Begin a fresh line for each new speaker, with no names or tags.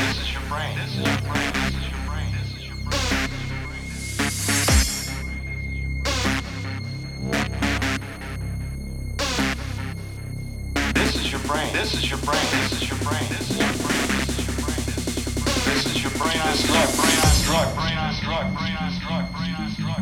This is your brain. This is your brain. This is your brain. This is your brain. This is your brain. This is your brain. This is your brain. This is your brain. This is your brain. This is your brain on drug. Brain on drug. Brain on drug. Brain on drug. Brain on drug.